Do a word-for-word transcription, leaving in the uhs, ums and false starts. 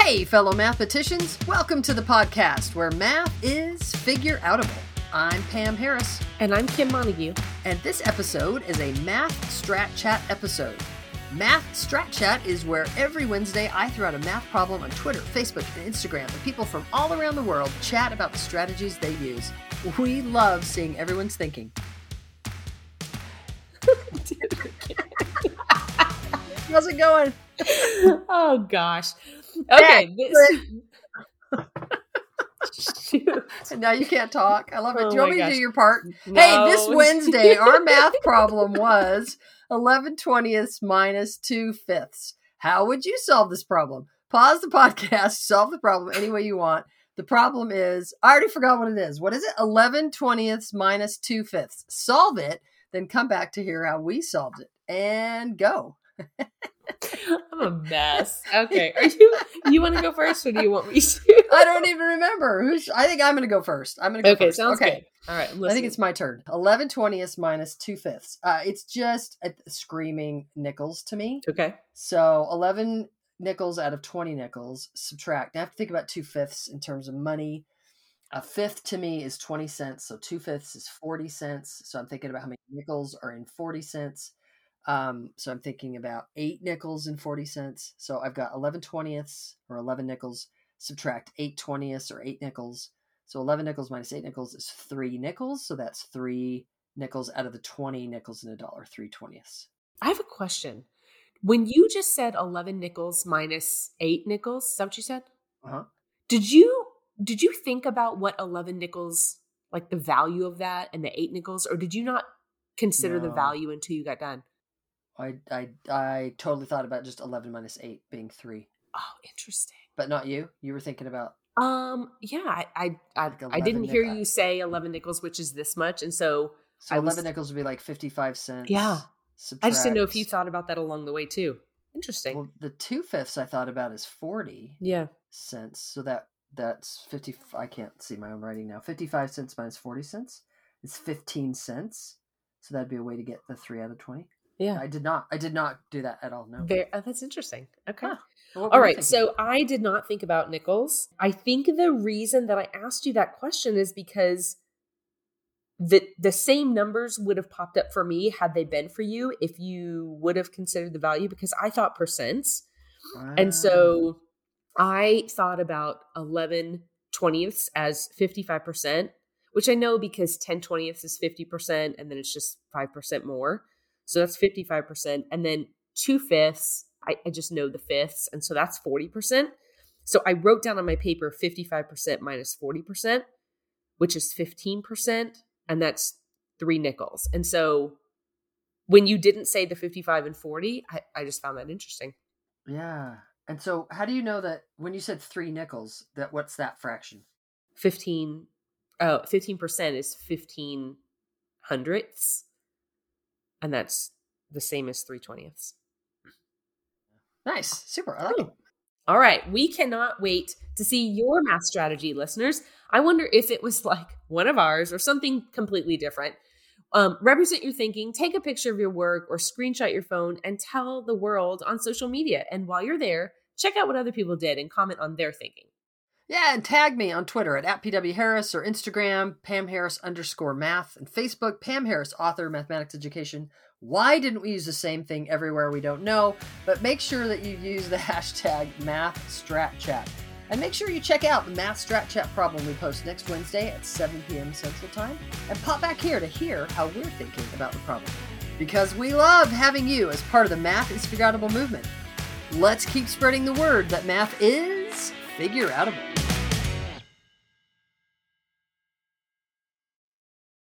Hey, fellow mathematicians, welcome to the podcast where math is figure-outable. I'm Pam Harris. And I'm Kim Montague. And this episode is a Math Strat Chat episode. Math Strat Chat is where every Wednesday I throw out a math problem on Twitter, Facebook, and Instagram, and people from all around the world chat about the strategies they use. We love seeing everyone's thinking. How's it going? Oh, gosh. Okay. This... Shoot. And now you can't talk. I love it. Oh do you want me gosh. to do your part? No. Hey, this Wednesday, our math problem was eleven twentieths minus two fifths. How would you solve this problem? Pause the podcast, solve the problem any way you want. The problem is, I already forgot what it is. What is it? eleven twentieths minus two fifths. Solve it, then come back to hear how we solved it. And go. I'm a mess. Okay. Are you you want to go first or do you want me to? I don't even remember. Who's I think I'm going to go first. I'm going to go okay, first. Sounds okay, good. All right. I think it's my turn. eleven twentieths minus two fifths. Uh, it's just a screaming nickels to me. Okay. So eleven nickels out of twenty nickels, subtract. Now I have to think about two fifths in terms of money. A fifth to me is twenty cents. So two fifths is forty cents. So I'm thinking about how many nickels are in forty cents. Um, so I'm thinking about eight nickels and forty cents. So I've got eleven twentieths or eleven nickels, subtract eight twentieths or eight nickels. So eleven nickels minus eight nickels is three nickels. So that's three nickels out of the twenty nickels in a dollar, three twentieths. I have a question. When you just said eleven nickels minus eight nickels, is that what you said? Uh-huh. Did you, did you think about what eleven nickels, like the value of that and the eight nickels, or did you not consider No. the value until you got done? I, I, I totally thought about just eleven minus eight being three. Oh, interesting. But not you. You were thinking about... Um. Yeah. I. I. I, Like I didn't hear nickels. you say eleven nickels, which is this much, and so So I eleven was- nickels would be like fifty-five cents. Yeah. Subtract, I just didn't know if you thought about that along the way too. Interesting. Well, the two fifths I thought about is forty Yeah. cents. So that that's fifty. I can't see my own writing now. Fifty-five cents minus forty cents is fifteen cents. So that'd be a way to get the three out of twenty. Yeah. I did not. I did not do that at all. No. Very, oh, that's interesting. Okay. Huh. What were All you right. thinking? So I did not think about nickels. I think the reason that I asked you that question is because the the same numbers would have popped up for me had they been for you if you would have considered the value, because I thought percents. And so I thought about eleven twentieths as fifty-five percent, which I know because ten twentieths is fifty percent and then it's just five percent more. So that's fifty-five percent. And then two fifths, I, I just know the fifths. And so that's forty percent. So I wrote down on my paper fifty-five percent minus forty percent, which is fifteen percent. And that's three nickels. And so when you didn't say the fifty-five and forty, I, I just found that interesting. Yeah. And so how do you know that when you said three nickels, that what's that fraction? fifteen, oh, fifteen percent is fifteen hundredths. And that's the same as three twentieths. Nice. Super. I like it. All right. We cannot wait to see your math strategy, listeners. I wonder if it was like one of ours or something completely different. Um, represent your thinking, take a picture of your work or screenshot your phone and tell the world on social media. And while you're there, check out what other people did and comment on their thinking. Yeah, and tag me on Twitter at, at P W Harris or Instagram, Pam Harris underscore math, and Facebook, Pam Harris, author, mathematics education. Why didn't we use the same thing everywhere? We don't know, but make sure that you use the hashtag MathStratChat. And make sure you check out the Math Strat Chat problem we post next Wednesday at seven p.m. Central Time, and pop back here to hear how we're thinking about the problem. Because we love having you as part of the Math is Figure-Outable movement. Let's keep spreading the word that math is figure-outable.